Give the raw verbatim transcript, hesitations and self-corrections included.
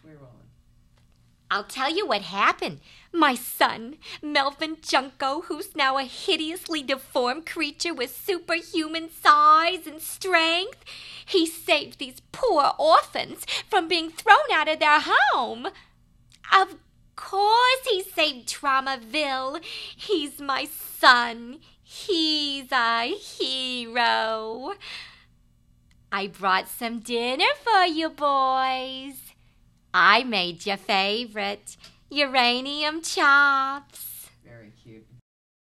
We're rolling. I'll tell you what happened. My son, Melvin Junko, who's now a hideously deformed creature with superhuman size and strength, he saved these poor orphans from being thrown out of their home. Of course he saved Traumaville. He's my son. He's a hero. I brought some dinner for you boys. I made your favorite, uranium chops.